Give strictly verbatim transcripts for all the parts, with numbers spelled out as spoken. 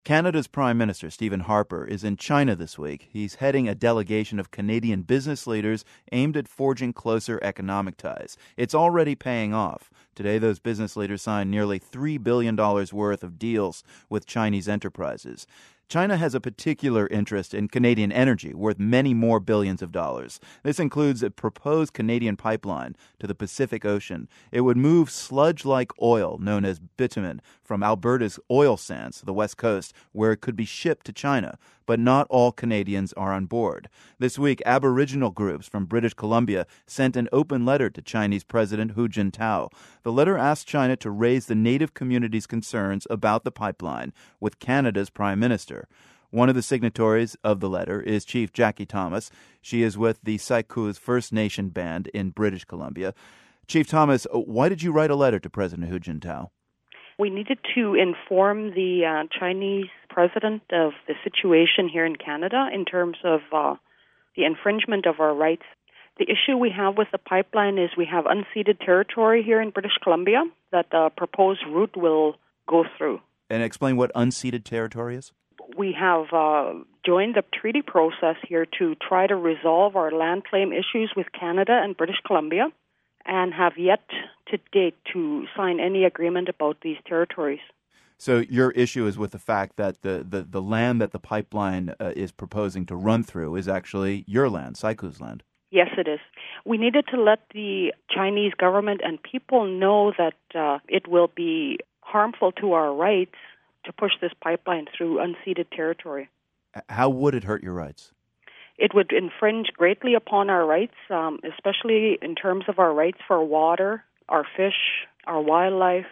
Canada's Prime Minister, Stephen Harper, is in China this week. He's heading a delegation of Canadian business leaders aimed at forging closer economic ties. It's already paying off. Today, those business leaders signed nearly three billion dollars worth of deals with Chinese enterprises. China has a particular interest in Canadian energy, worth many more billions of dollars. This includes a proposed Canadian pipeline to the Pacific Ocean. It would move sludge-like oil, known as bitumen, from Alberta's oil sands to the west coast, where it could be shipped to China. But not all Canadians are on board. This week, Aboriginal groups from British Columbia sent an open letter to Chinese President Hu Jintao. The letter asked China to raise the native community's concerns about the pipeline with Canada's Prime Minister. One of the signatories of the letter is Chief Jackie Thomas. She is with the Sykoos First Nation Band in British Columbia. Chief Thomas, why did you write a letter to President Hu Jintao? We needed to inform the uh, Chinese president of the situation here in Canada in terms of uh, the infringement of our rights. The issue we have with the pipeline is we have unceded territory here in British Columbia that the proposed route will go through. And explain what unceded territory is? We have uh, joined the treaty process here to try to resolve our land claim issues with Canada and British Columbia, and have yet to date to sign any agreement about these territories. So your issue is with the fact that the, the, the land that the pipeline uh, is proposing to run through is actually your land, Sykoos land. Yes, it is. We needed to let the Chinese government and people know that uh, it will be harmful to our rights to push this pipeline through unceded territory. How would it hurt your rights? It would infringe greatly upon our rights, um, especially in terms of our rights for water, our fish, our wildlife.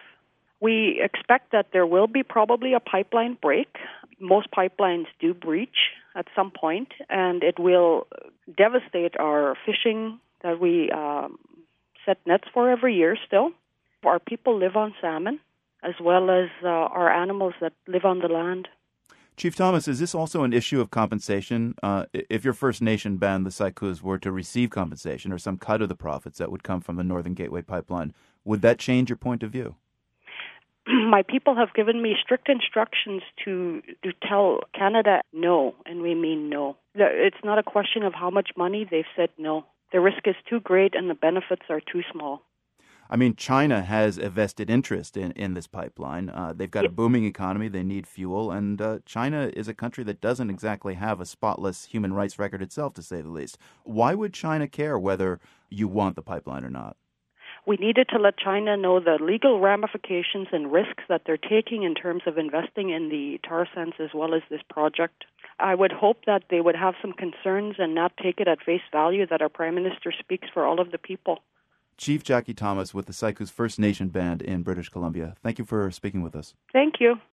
We expect that there will be probably a pipeline break. Most pipelines do breach at some point, and it will devastate our fishing that we um, set nets for every year still. Our people live on salmon, as well as uh, our animals that live on the land. Chief Thomas, is this also an issue of compensation? Uh, if your First Nation band, the Sykoos, were to receive compensation or some cut of the profits that would come from the Northern Gateway Pipeline, would that change your point of view? My people have given me strict instructions to, to tell Canada no, and we mean no. It's not a question of how much money. They've said no. The risk is too great and the benefits are too small. I mean, China has a vested interest in, in this pipeline. Uh, they've got a booming economy. They need fuel. And uh, China is a country that doesn't exactly have a spotless human rights record itself, to say the least. Why would China care whether you want the pipeline or not? We needed to let China know the legal ramifications and risks that they're taking in terms of investing in the tar sands as well as this project. I would hope that they would have some concerns and not take it at face value that our Prime Minister speaks for all of the people. Chief Jackie Thomas with the Sykoos First Nation Band in British Columbia. Thank you for speaking with us. Thank you.